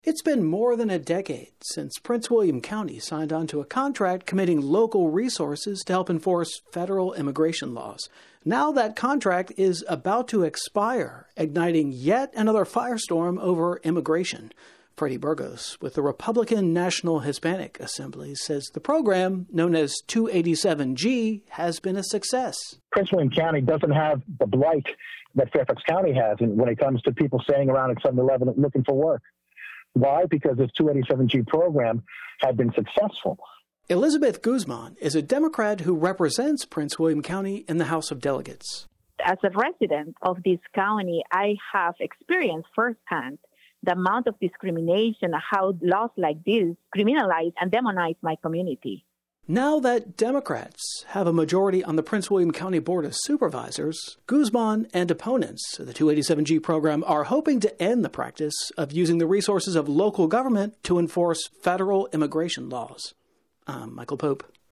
It's been more than a decade since Prince William County signed on to a contract committing local resources to help enforce federal immigration laws. Now that contract is about to expire, igniting yet another firestorm over immigration. Freddie Burgos with the Republican National Hispanic Assembly says the program, known as 287G, has been a success. Prince William County doesn't have the blight that Fairfax County has when it comes to people staying around at 7-Eleven looking for work. Why? Because this 287G program had been successful. Elizabeth Guzman is a Democrat who represents Prince William County in the House of Delegates. As a resident of this county, I have experienced firsthand the amount of discrimination, how laws like this criminalize and demonize my community. Now that Democrats have a majority on the Prince William County Board of Supervisors, Guzman and opponents of the 287G program are hoping to end the practice of using the resources of local government to enforce federal immigration laws. I'm Michael Pope.